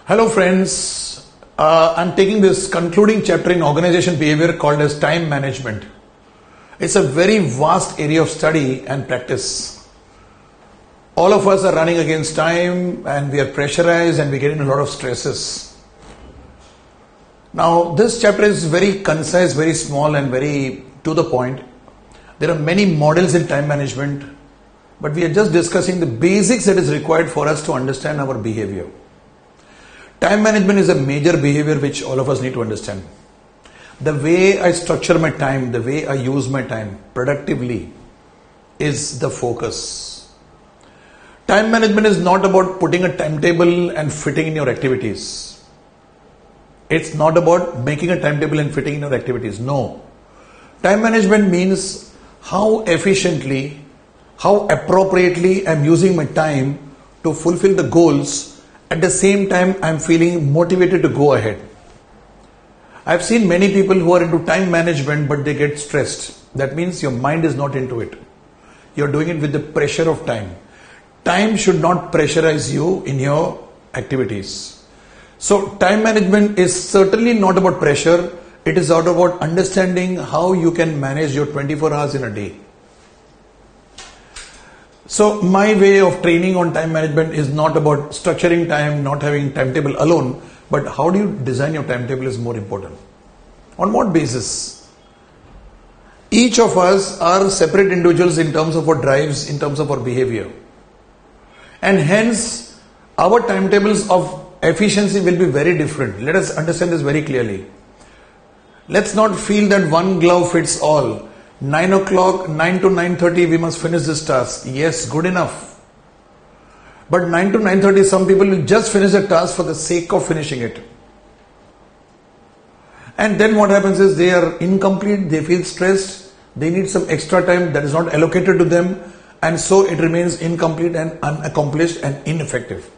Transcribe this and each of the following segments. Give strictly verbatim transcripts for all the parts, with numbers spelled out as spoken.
Hello friends, uh, I'm taking this concluding chapter in organization behavior called as time management. It's a very vast area of study and practice. All of us are running against time and we are pressurized and we get in a lot of stresses. Now this chapter is very concise, very small and very to the point. There are many models in time management, but we are just discussing the basics that is required for us to understand our behavior. Time management is a major behavior which all of us need to understand. The way I structure my time, the way I use my time productively is the focus. Time management is not about putting a timetable and fitting in your activities. It's not about making a timetable and fitting in your activities. No. Time management means how efficiently, how appropriately I'm using my time to fulfill the goals. At the same time, I'm feeling motivated to go ahead. I've seen many people who are into time management, but they get stressed. That means your mind is not into it. You're doing it with the pressure of time. Time should not pressurize you in your activities. So time management is certainly not about pressure. It is all about understanding how you can manage your twenty-four hours in a day. So my way of training on time management is not about structuring time, not having timetable alone, but how do you design your timetable is more important. On what basis? Each of us are separate individuals in terms of our drives, in terms of our behavior. And hence, our timetables of efficiency will be very different. Let us understand this very clearly. Let's not feel that one glove fits all. nine o'clock, nine to nine thirty, we must finish this task. Yes, good enough. But nine to nine thirty, some people will just finish the task for the sake of finishing it. And then what happens is they are incomplete, they feel stressed, they need some extra time that is not allocated to them, and so it remains incomplete and unaccomplished and ineffective.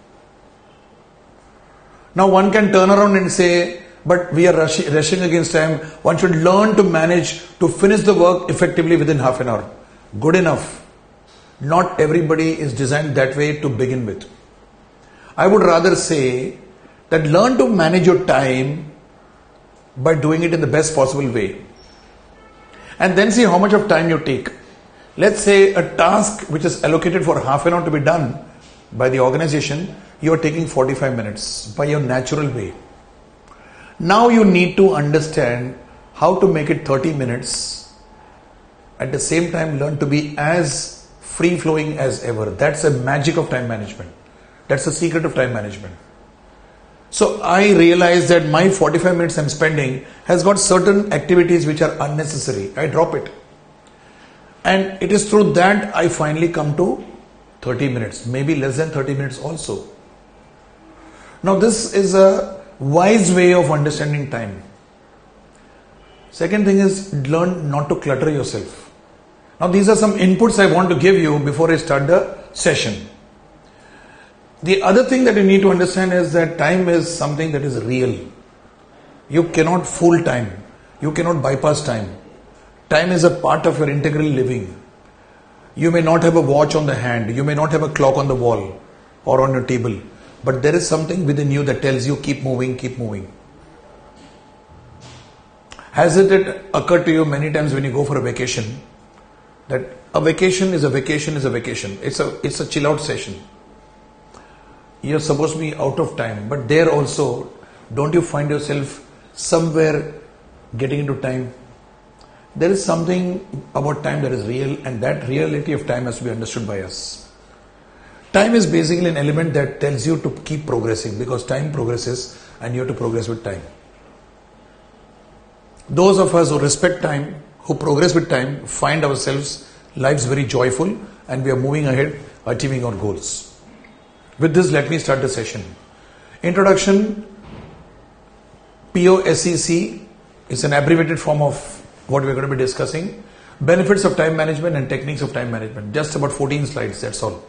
Now one can turn around and say, but we are rushing, rushing against time. One should learn to manage to finish the work effectively within half an hour. Good enough. Not everybody is designed that way to begin with. I would rather say that learn to manage your time by doing it in the best possible way. And then see how much of time you take. Let's say a task which is allocated for half an hour to be done by the organization, you are taking forty-five minutes by your natural way. Now you need to understand how to make it thirty minutes. At the same time, learn to be as free-flowing as ever. That's the magic of time management. That's the secret of time management. So I realize that my forty-five minutes I'm spending has got certain activities which are unnecessary. I drop it. And it is through that I finally come to thirty minutes, maybe less than thirty minutes also. Now this is a wise way of understanding time. Second thing is learn not to clutter yourself. Now these are some inputs I want to give you before I start the session. The other thing that you need to understand is that time is something that is real. You cannot fool time. You cannot bypass time. Time is a part of your integral living. You may not have a watch on the hand. You may not have a clock on the wall or on your table. But there is something within you that tells you keep moving, keep moving. Hasn't it occurred to you many times when you go for a vacation that a vacation is a vacation is a vacation. It's a, it's a chill out session. You're supposed to be out of time. But there also, don't you find yourself somewhere getting into time? There is something about time that is real, and that reality of time has to be understood by us. Time is basically an element that tells you to keep progressing because time progresses and you have to progress with time. Those of us who respect time, who progress with time, find ourselves lives very joyful and we are moving ahead, achieving our goals. With this, let me start the session. Introduction, P O S E C is an abbreviated form of what we're going to be discussing. Benefits of time management and techniques of time management. Just about fourteen slides, that's all.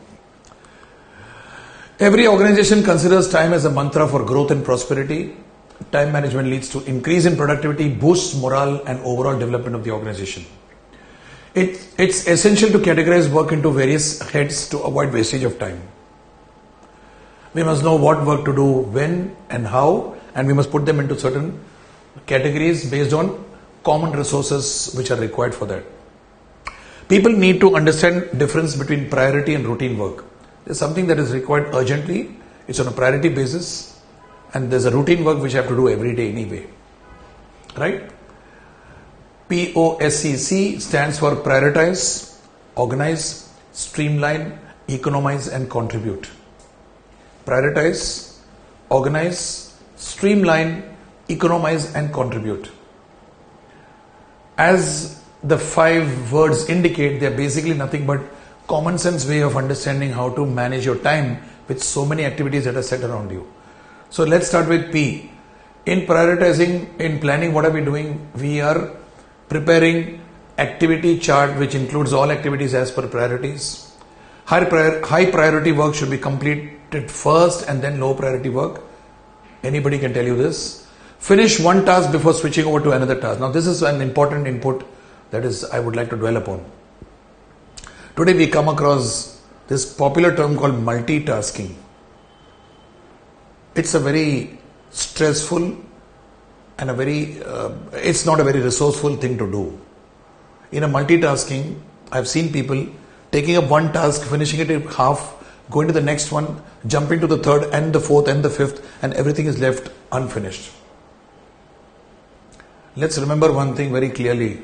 Every organization considers time as a mantra for growth and prosperity. Time management leads to increase in productivity, boosts morale and overall development of the organization. It, it's essential to categorize work into various heads to avoid wastage of time. We must know what work to do, when and how, and we must put them into certain categories based on common resources which are required for that. People need to understand difference between priority and routine work. There's something that is required urgently, it's on a priority basis, and there's a routine work which I have to do every day anyway. Right? P O S E C stands for prioritize, organize, streamline, economize and contribute. Prioritize, organize, streamline, economize and contribute. As the five words indicate, they are basically nothing but common sense way of understanding how to manage your time with so many activities that are set around you. So let's start with P. In prioritizing, in planning, what are we doing? We are preparing activity chart which includes all activities as per priorities. High, prior, high priority work should be completed first and then low priority work. Anybody can tell you this. Finish one task before switching over to another task. Now this is an important input that is I would like to dwell upon. Today we come across this popular term called multitasking. It's a very stressful and a very, uh, it's not a very resourceful thing to do. In a multitasking, I've seen people taking up one task, finishing it in half, going to the next one, jumping to the third and the fourth and the fifth, and everything is left unfinished. Let's remember one thing very clearly.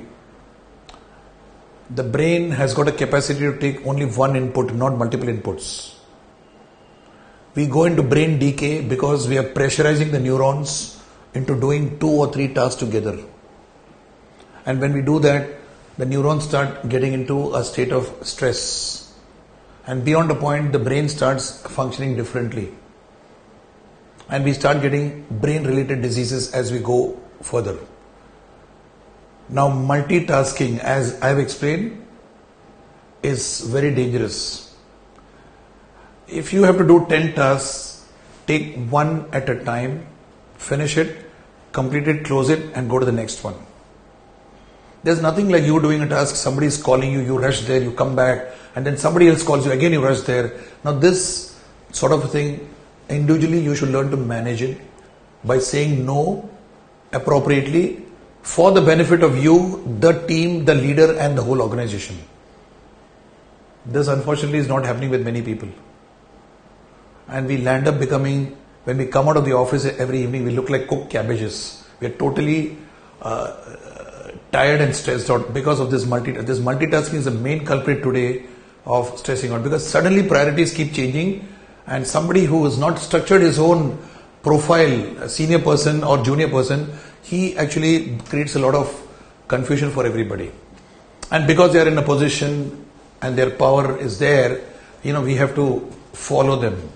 The brain has got a capacity to take only one input, not multiple inputs. We go into brain decay because we are pressurizing the neurons into doing two or three tasks together. And when we do that, the neurons start getting into a state of stress. And beyond a point, the brain starts functioning differently. And we start getting brain-related diseases as we go further. Now, multitasking, as I have explained, is very dangerous. If you have to do ten tasks, take one at a time, finish it, complete it, close it, and go to the next one. There's nothing like you doing a task, somebody is calling you, you rush there, you come back, and then somebody else calls you, again you rush there. Now this sort of a thing, individually you should learn to manage it by saying no appropriately for the benefit of you, the team, the leader and the whole organization. This unfortunately is not happening with many people. And we land up becoming, when we come out of the office every evening, we look like cooked cabbages. We are totally uh, tired and stressed out because of this multi. This multitasking is the main culprit today of stressing out, because suddenly priorities keep changing and somebody who has not structured his own profile, a senior person or junior person, he actually creates a lot of confusion for everybody. And because they are in a position and their power is there, you know, we have to follow them.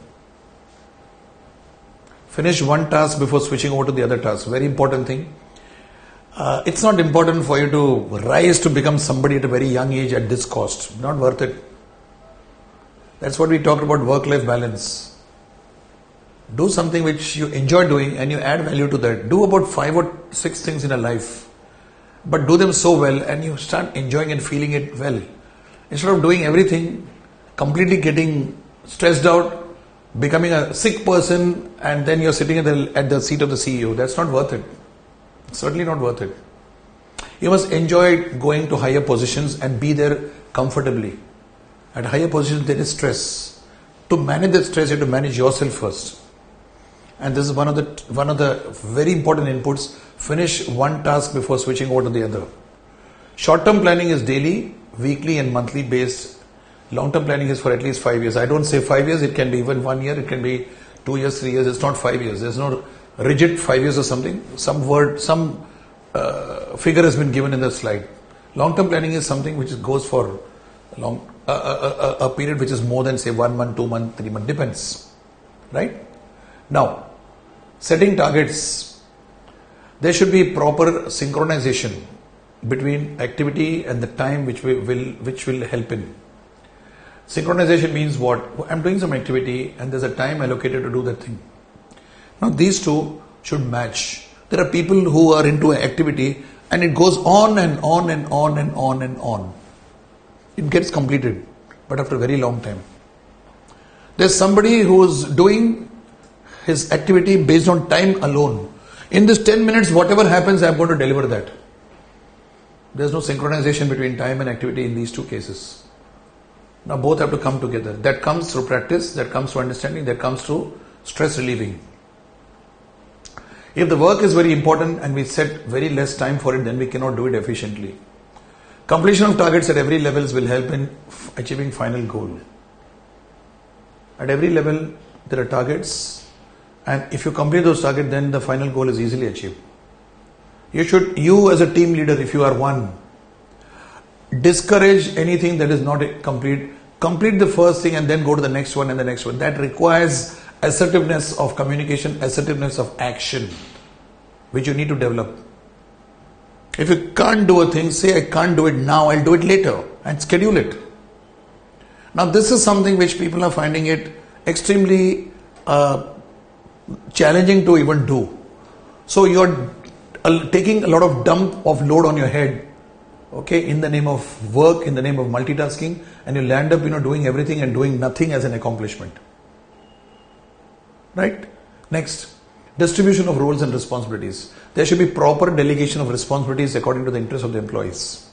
Finish one task before switching over to the other task. Very important thing. Uh, it's not important for you to rise to become somebody at a very young age at this cost. Not worth it. That's what we talked about, work-life balance. Do something which you enjoy doing and you add value to that. Do about five or six things in a life. But do them so well and you start enjoying and feeling it well. Instead of doing everything, completely getting stressed out, becoming a sick person, and then you're sitting at the, at the seat of the C E O. That's not worth it. Certainly not worth it. You must enjoy going to higher positions and be there comfortably. At higher positions there is stress. To manage that stress, you have to manage yourself first. And this is one of the one of the very important inputs. Finish one task before switching over to the other. Short-term planning is daily, weekly and monthly based. Long-term planning is for at least five years. I don't say five years, it can be even one year, it can be two years, three years. It's not five years. There's no rigid five years or something. Some word, some uh, figure has been given in the slide. Long-term planning is something which goes for a long a, a, a, a period which is more than say one month, two month, three month, depends. Right? Now, setting targets. There should be proper synchronization between activity and the time which we will which will help in. Synchronization means what? I'm doing some activity and there's a time allocated to do that thing. Now these two should match. There are people who are into an activity and it goes on and on and on and on and on. It gets completed, but after a very long time. There's somebody who's doing his activity based on time alone. In this ten minutes, whatever happens, I'm going to deliver that. There's no synchronization between time and activity in these two cases. Now both have to come together. That comes through practice, that comes through understanding, that comes through stress relieving. If the work is very important and we set very less time for it, then we cannot do it efficiently. Completion of targets at every levels will help in f- achieving final goal. At every level, there are targets, and if you complete those targets, then the final goal is easily achieved. You should, you as a team leader, if you are one, discourage anything that is not complete. Complete the first thing and then go to the next one and the next one. That requires assertiveness of communication, assertiveness of action, which you need to develop. If you can't do a thing, say I can't do it now, I'll do it later, and schedule it. Now this is something which people are finding it extremely uh, challenging to even do. So you're uh, taking a lot of dump of load on your head, okay, in the name of work, in the name of multitasking, and you'll end up, you know, doing everything and doing nothing as an accomplishment. Right? Next, distribution of roles and responsibilities. There should be proper delegation of responsibilities according to the interest of the employees.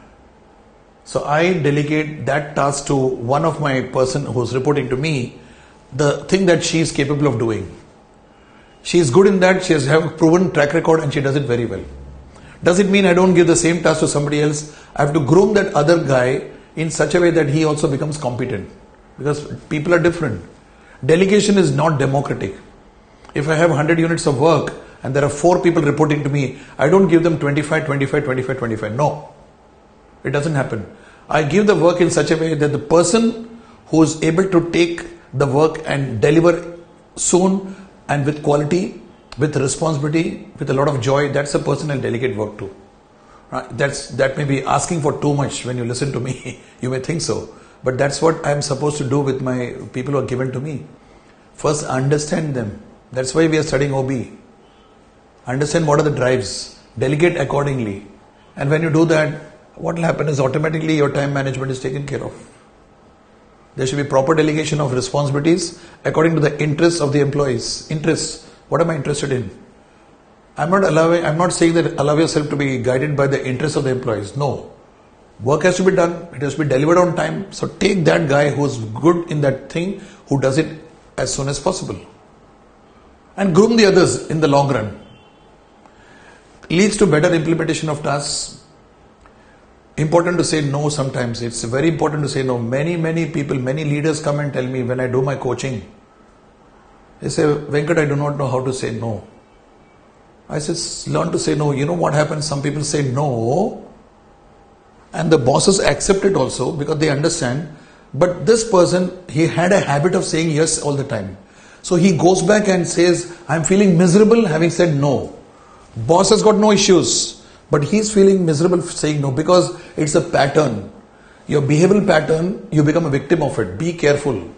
So I delegate that task to one of my person who's reporting to me, the thing that she is capable of doing. She is good in that, she has have a proven track record and she does it very well. Does it mean I don't give the same task to somebody else? I have to groom that other guy in such a way that he also becomes competent. Because people are different. Delegation is not democratic. If I have one hundred units of work and there are four people reporting to me, I don't give them twenty-five, twenty-five, twenty-five, twenty-five. No. It doesn't happen. I give the work in such a way that the person who is able to take the work and deliver soon and with quality, with responsibility, with a lot of joy, that's the person I'll delegate work to. Right? That's, that may be asking for too much when you listen to me. You may think so. But that's what I'm supposed to do with my people who are given to me. First, understand them. That's why we are studying O B. Understand what are the drives. Delegate accordingly. And when you do that, what will happen is automatically your time management is taken care of. There should be proper delegation of responsibilities according to the interests of the employees. Interests. What am I interested in? I'm not allowing, I'm not saying that allow yourself to be guided by the interests of the employees. No. Work has to be done. It has to be delivered on time. So take that guy who's good in that thing, who does it as soon as possible. And groom the others in the long run. Leads to better implementation of tasks. Important to say no sometimes. It's very important to say no. Many, many people, many leaders come and tell me when I do my coaching, they say, Venkat, I do not know how to say no. I said, learn to say no. You know what happens? Some people say no and the bosses accept it also because they understand. But this person, he had a habit of saying yes all the time. So he goes back and says, I'm feeling miserable having said no. Boss has got no issues, but he's feeling miserable saying no because it's a pattern. Your behavioral pattern, you become a victim of it. Be careful.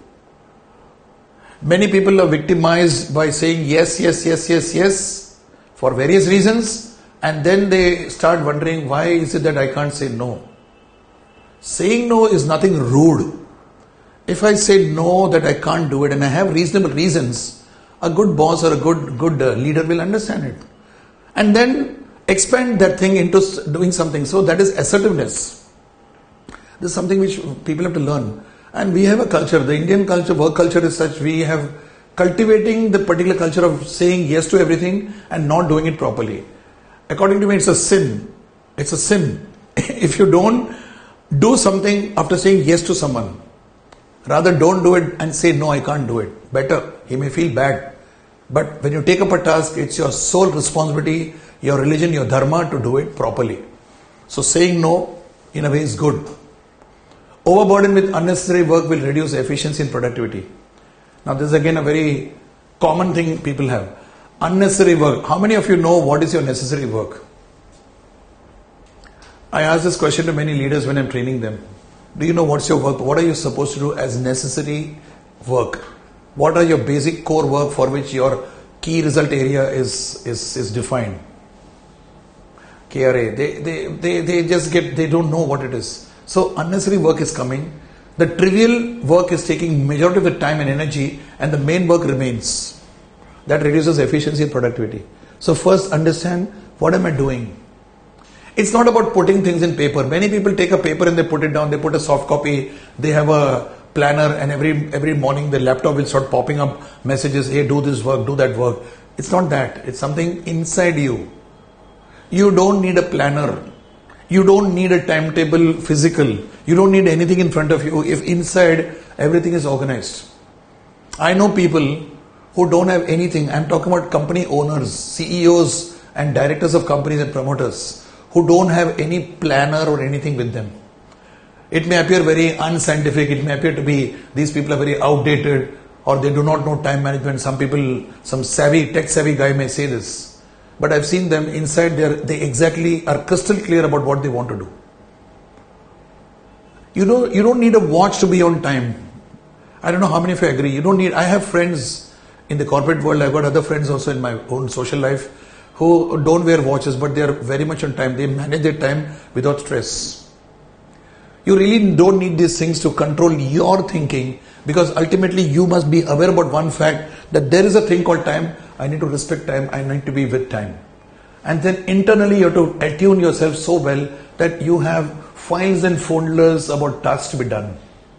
Many people are victimized by saying yes, yes, yes, yes, yes for various reasons, and then they start wondering, why is it that I can't say no? Saying no is nothing rude. If I say no, that I can't do it and I have reasonable reasons, a good boss or a good, good uh, leader will understand it. And then expand that thing into doing something. So that is assertiveness. This is something which people have to learn. And we have a culture, the Indian culture, work culture is such, we have cultivating the particular culture of saying yes to everything and not doing it properly. According to me, it's a sin. It's a sin. If you don't do something after saying yes to someone, rather don't do it and say, no, I can't do it. Better. He may feel bad. But when you take up a task, it's your sole responsibility, your religion, your dharma to do it properly. So saying no, in a way, is good. Overburden with unnecessary work will reduce efficiency and productivity. Now this is again a very common thing people have. Unnecessary work. How many of you know what is your necessary work? I ask this question to many leaders when I'm training them. Do you know what's your work? What are you supposed to do as necessary work? What are your basic core work for which your key result area is, is, is defined? K R A. They, they, they, they just get, they don't know what it is. So unnecessary work is coming. The trivial work is taking majority of the time and energy, and the main work remains. That reduces efficiency and productivity. So first understand, what am I doing? It's not about putting things in paper. Many people take a paper and they put it down, they put a soft copy, they have a planner, and every every morning the laptop will start popping up messages, hey, do this work, do that work. It's not that. It's something inside you. You don't need a planner. You don't need a timetable physical. You don't need anything in front of you if inside everything is organized. I know people who don't have anything. I'm talking about company owners, C E Os and directors of companies and promoters who don't have any planner or anything with them. It may appear very unscientific. It may appear to be these people are very outdated or they do not know time management. Some people, some savvy, tech savvy guy may say this. But I've seen them inside there, they exactly are crystal clear about what they want to do. You know, you don't need a watch to be on time. I don't know how many of you agree. You don't need, I have friends in the corporate world, I've got other friends also in my own social life who don't wear watches, but they are very much on time. They manage their time without stress. You really don't need these things to control your thinking, because ultimately you must be aware about one fact, that there is a thing called time. I need to respect time. I need to be with time. And then internally you have to attune yourself so well that you have files and folders about tasks to be done.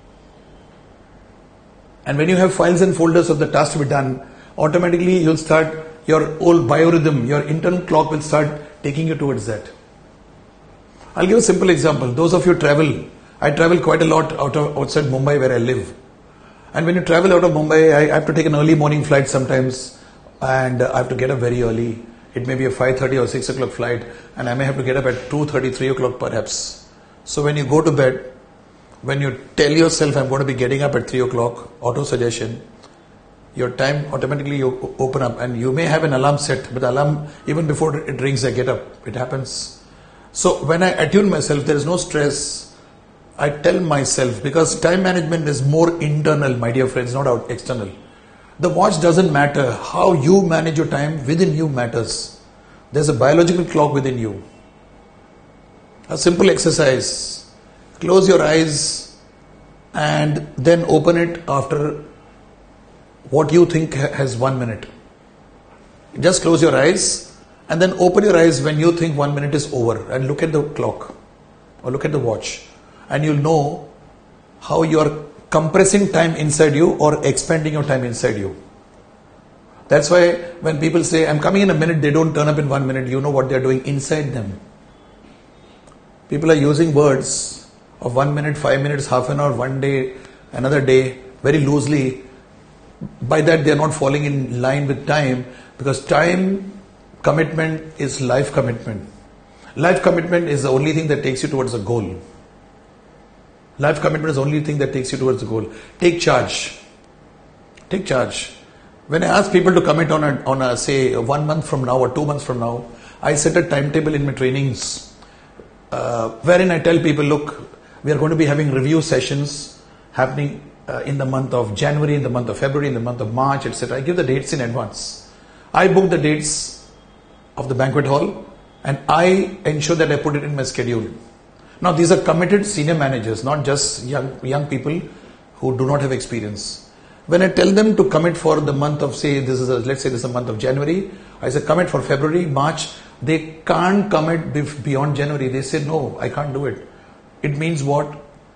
And when you have files and folders of the tasks to be done, automatically you'll start, your whole biorhythm, your internal clock will start taking you towards that. I'll give a simple example. Those of you travel, I travel quite a lot out of, outside Mumbai where I live. And when you travel out of Mumbai, I have to take an early morning flight sometimes. And I have to get up very early. It may be a five thirty or six o'clock flight, and I may have to get up at two thirty, three o'clock perhaps. So when you go to bed, when you tell yourself I'm going to be getting up at three o'clock, auto suggestion, your time automatically you open up, and you may have an alarm set, but the alarm, even before it rings, I get up. It happens. So when I attune myself, there is no stress. I tell myself, because time management is more internal, my dear friends, not out external. The watch doesn't matter. How you manage your time within you matters. There's a biological clock within you. A simple exercise. Close your eyes and then open it after what you think has one minute. Just close your eyes and then open your eyes when you think one minute is over, and look at the clock or look at the watch, and you'll know how you are compressing time inside you or expanding your time inside you. That's why when people say, I'm coming in a minute, they don't turn up in one minute. You know what they're doing inside them. People are using words of one minute, five minutes, half an hour, one day, another day, very loosely. By that, they're not falling in line with time, because time commitment is life commitment. Life commitment is the only thing that takes you towards a goal. Life commitment is the only thing that takes you towards the goal. Take charge. Take charge. When I ask people to commit on a, on a, say, one month from now or two months from now, I set a timetable in my trainings uh, wherein I tell people, look, we are going to be having review sessions happening uh, in the month of January, in the month of February, in the month of March, et cetera. I give the dates in advance. I book the dates of the banquet hall and I ensure that I put it in my schedule. Now, these are committed senior managers, not just young young people who do not have experience. When I tell them to commit for the month of, say, this is a, let's say this is the month of January, I say commit for February, March. They can't commit beyond January. They say, no, I can't do it. It means what?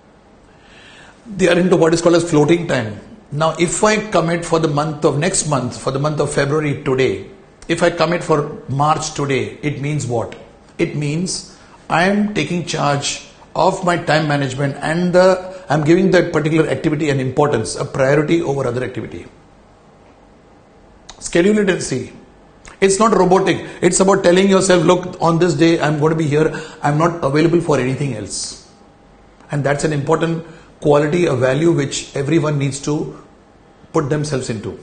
They are into what is called as floating time. Now, if I commit for the month of next month, for the month of February today, if I commit for March today, it means what? It means I am taking charge of my time management, and the, I am giving that particular activity an importance, a priority over other activity. Schedule it and see. It's not robotic. It's about telling yourself, look, on this day I am going to be here. I am not available for anything else. And that's an important quality, a value which everyone needs to put themselves into.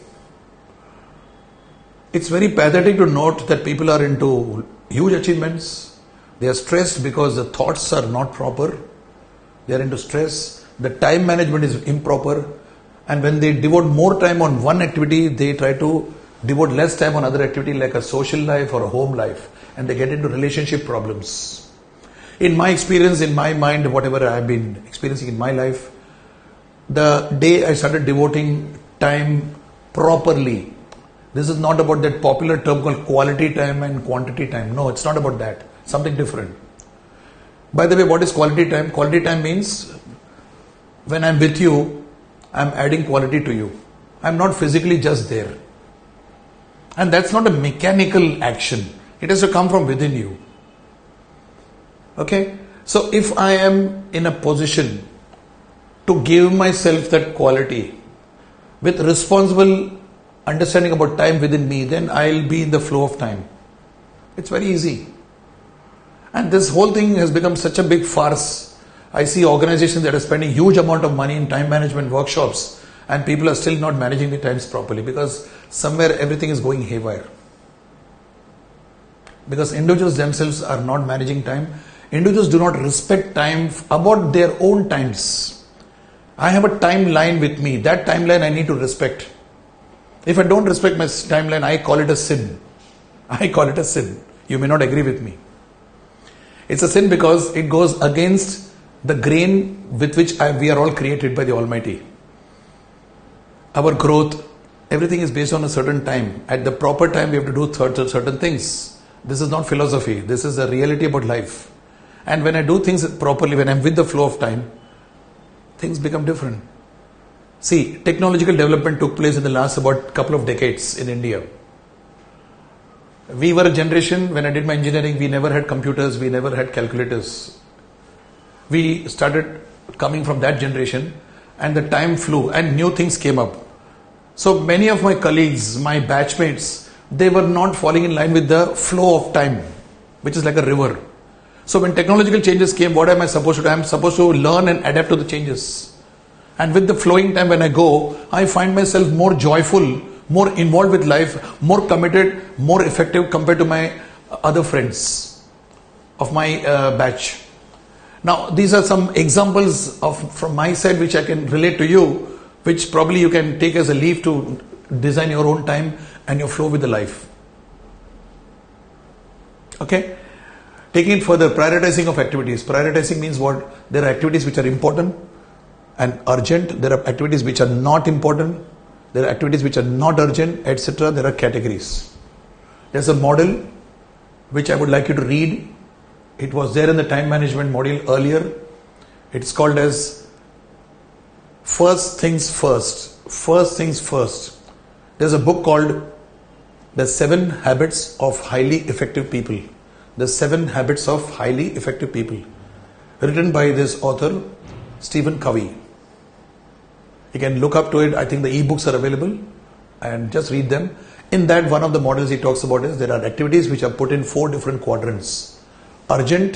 It's very pathetic to note that people are into huge achievements. They are stressed because the thoughts are not proper. They are into stress. The time management is improper. And when they devote more time on one activity, they try to devote less time on other activity like a social life or a home life. And they get into relationship problems. In my experience, in my mind, whatever I have been experiencing in my life, the day I started devoting time properly. This is not about that popular term called quality time and quantity time. No, it's not about that. Something different. By the way, what is quality time? Quality time means when I'm with you, I'm adding quality to you. I'm not physically just there. And that's not a mechanical action. It has to come from within you. Okay? So if I am in a position to give myself that quality with responsible understanding about time within me, then I'll be in the flow of time. It's very easy. And this whole thing has become such a big farce. I see organizations that are spending huge amount of money in time management workshops and people are still not managing the times properly because somewhere everything is going haywire. Because individuals themselves are not managing time. Individuals do not respect time about their own times. I have a timeline with me. That timeline I need to respect. If I don't respect my timeline, I call it a sin. I call it a sin. You may not agree with me. It's a sin because it goes against the grain with which I, we are all created by the Almighty. Our growth, everything is based on a certain time. At the proper time, we have to do certain things. This is not philosophy. This is the reality about life. And when I do things properly, when I'm with the flow of time, things become different. See, technological development took place in the last about couple of decades in India. We were a generation, when I did my engineering, we never had computers, we never had calculators. We started coming from that generation and the time flew and new things came up. So many of my colleagues, my batchmates, they were not falling in line with the flow of time, which is like a river. So when technological changes came, what am I supposed to do? I am supposed to learn and adapt to the changes. And with the flowing time when I go, I find myself more joyful, more involved with life, more committed, more effective compared to my other friends of my uh, batch. Now, these are some examples of from my side which I can relate to you, which probably you can take as a leaf to design your own time and your flow with the life. Okay? Taking it further, prioritizing of activities. Prioritizing means what? There are activities which are important and urgent. There are activities which are not important. There are activities which are not urgent, et cetera. There are categories. There's a model which I would like you to read. It was there in the time management module earlier. It's called as First Things First. First Things First. There's a book called The Seven Habits of Highly Effective People. The Seven Habits of Highly Effective People. Written by this author, Stephen Covey. You can look up to it. I think the e-books are available and just read them. In that, one of the models he talks about is there are activities which are put in four different quadrants. Urgent,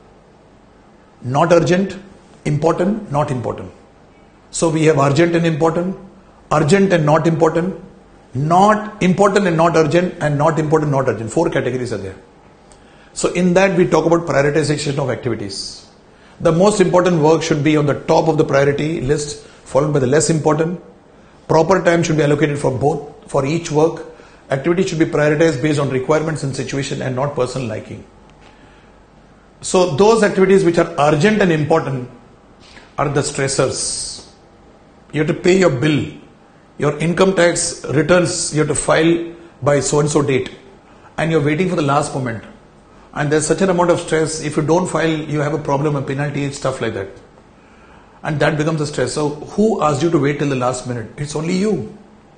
not urgent, important, not important. So we have urgent and important, urgent and not important, not important and not urgent, and not important, not urgent. Four categories are there. So in that we talk about prioritization of activities. The most important work should be on the top of the priority list, followed by the less important. Proper time should be allocated for both, for each work. Activity should be prioritized based on requirements and situation and not personal liking. So those activities which are urgent and important are the stressors. You have to pay your bill. Your income tax returns you have to file by so and so date. And you're waiting for the last moment. And there's such an amount of stress. If you don't file, you have a problem, a penalty, stuff like that. And that becomes a stress. So who asked you to wait till the last minute? It's only you.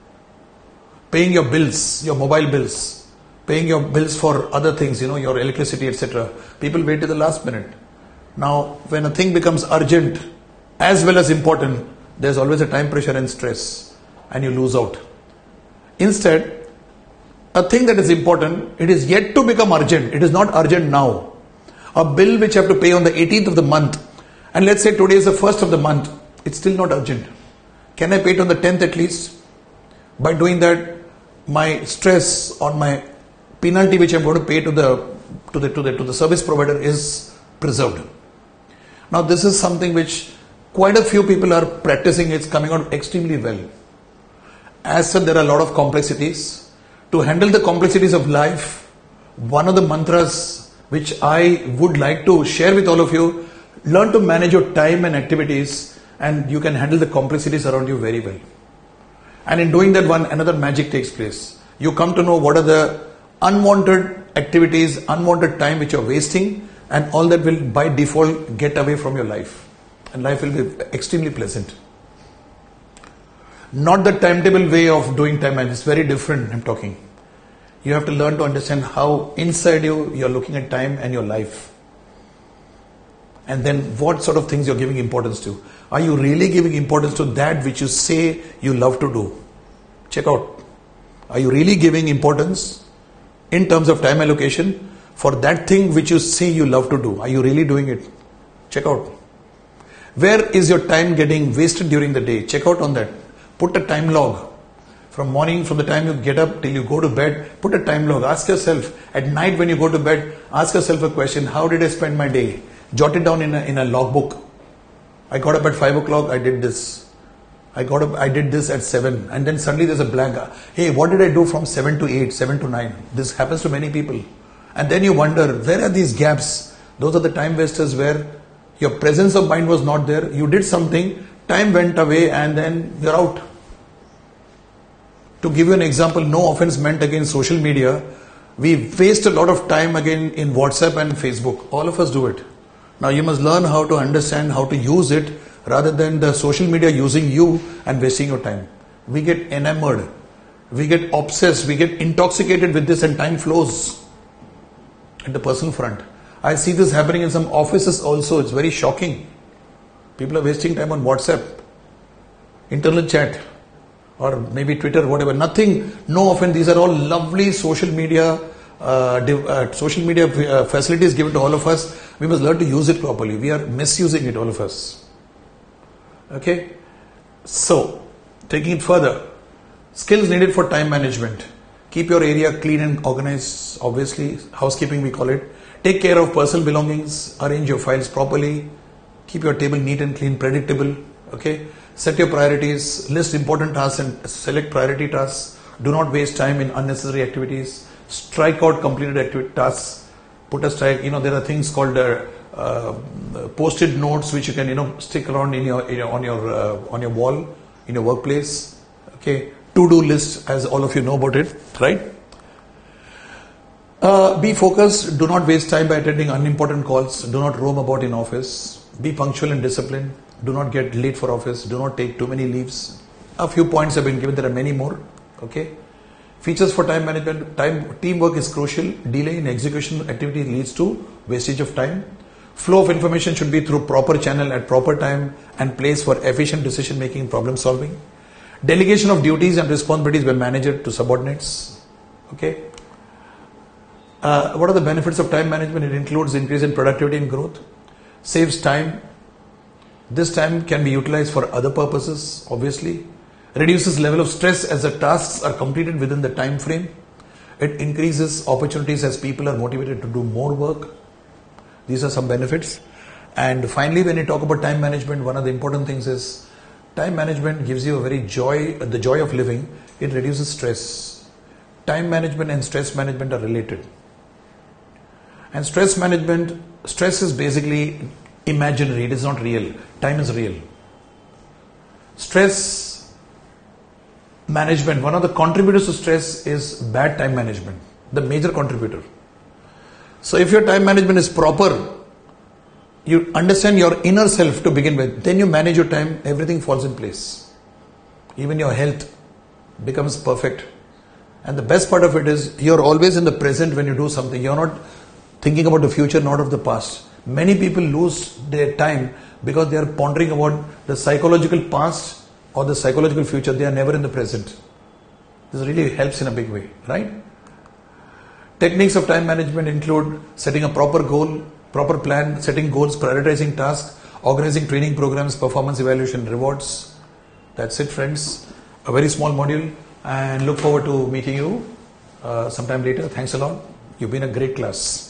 Paying your bills, your mobile bills. Paying your bills for other things, you know, your electricity, et cetera. People wait till the last minute. Now, when a thing becomes urgent as well as important, there's always a time pressure and stress, and you lose out. Instead, a thing that is important, it is yet to become urgent. It is not urgent now. A bill which you have to pay on the eighteenth of the month, and let's say today is the first of the month, it's still not urgent. Can I pay it on the tenth at least? By doing that, my stress on my penalty which I'm going to pay to the to the to the to the service provider is preserved. Now this is something which quite a few people are practicing. It's coming out extremely well. As such, there are a lot of complexities. To handle the complexities of life, one of the mantras which I would like to share with all of you, learn to manage your time and activities and you can handle the complexities around you very well. And in doing that, one another magic takes place. You come to know what are the unwanted activities, unwanted time which you're wasting, and all that will by default get away from your life, and life will be extremely pleasant. Not the timetable way of doing time management. It's very different, I'm talking. You have to learn to understand how inside you, you're looking at time and your life. And then what sort of things you're giving importance to. Are you really giving importance to that which you say you love to do? Check out. Are you really giving importance in terms of time allocation for that thing which you say you love to do? Are you really doing it? Check out. Where is your time getting wasted during the day? Check out on that. Put a time log. From morning, from the time you get up till you go to bed, put a time log. Ask yourself, at night when you go to bed, ask yourself a question, how did I spend my day? Jot it down in a, in a logbook. I got up at five o'clock, I did this. I got up, I did this at seven. And then suddenly there's a blank. Hey, what did I do from seven to eight, seven to nine? This happens to many people. And then you wonder, where are these gaps? Those are the time wasters where your presence of mind was not there. You did something, time went away, and then you're out. To give you an example, no offense meant against social media, we waste a lot of time again in WhatsApp and Facebook. All of us do it. Now you must learn how to understand how to use it rather than the social media using you and wasting your time. We get enamored, we get obsessed, we get intoxicated with this, and time flows at the personal front. I see this happening in some offices also. It's very shocking. People are wasting time on WhatsApp, internal chat, or maybe Twitter, whatever. Nothing, no offense. These are all lovely social media, uh, div, uh, social media uh, facilities given to all of us. We must learn to use it properly. We are misusing it, all of us. Okay. So, taking it further, skills needed for time management. Keep your area clean and organized. Obviously, housekeeping we call it. Take care of personal belongings. Arrange your files properly. Keep your table neat and clean, predictable. Okay. Set your priorities, list important tasks and select priority tasks. Do not waste time in unnecessary activities. Strike out completed activity tasks. Put a strike, you know, there are things called uh, uh, post-it notes which you can, you know, stick around in your, in your on your uh, on your wall, in your workplace. Okay, to-do list, as all of you know about it, right? Uh, be focused. Do not waste time by attending unimportant calls. Do not roam about in office. Be punctual and disciplined. Do not get late for office. Do not take too many leaves. A few points have been given. There are many more. Okay. Features for time management. Time teamwork is crucial. Delay in execution activity leads to wastage of time. Flow of information should be through proper channel at proper time and place for efficient decision making, problem solving. Delegation of duties and responsibilities by manager to subordinates. Okay. Uh, what are the benefits of time management? It includes increase in productivity and growth. Saves time. This time can be utilized for other purposes, obviously. Reduces level of stress as the tasks are completed within the time frame. It increases opportunities as people are motivated to do more work. These are some benefits. And finally, when you talk about time management, one of the important things is time management gives you a very joy, the joy of living. It reduces stress. Time management and stress management are related. And stress management, stress is basically imaginary, it is not real. Time is real. Stress management, one of the contributors to stress is bad time management, the major contributor. So if your time management is proper, you understand your inner self to begin with, then you manage your time, everything falls in place. Even your health becomes perfect. And the best part of it is, you're always in the present when you do something. You're not thinking about the future, not of the past. Many people lose their time because they are pondering about the psychological past or the psychological future. They are never in the present. This really helps in a big way, right? Techniques of time management include setting a proper goal, proper plan, setting goals, prioritizing tasks, organizing training programs, performance evaluation, rewards. That's it, friends. A very small module, and look forward to meeting you uh, sometime later. Thanks a lot. You've been a great class.